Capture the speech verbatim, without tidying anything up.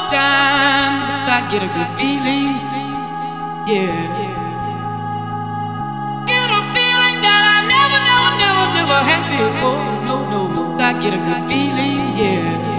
Sometimes I get a good feeling, yeah. Get a feeling that I never, never, never, never had before. No, no, no. I get a good feeling, yeah.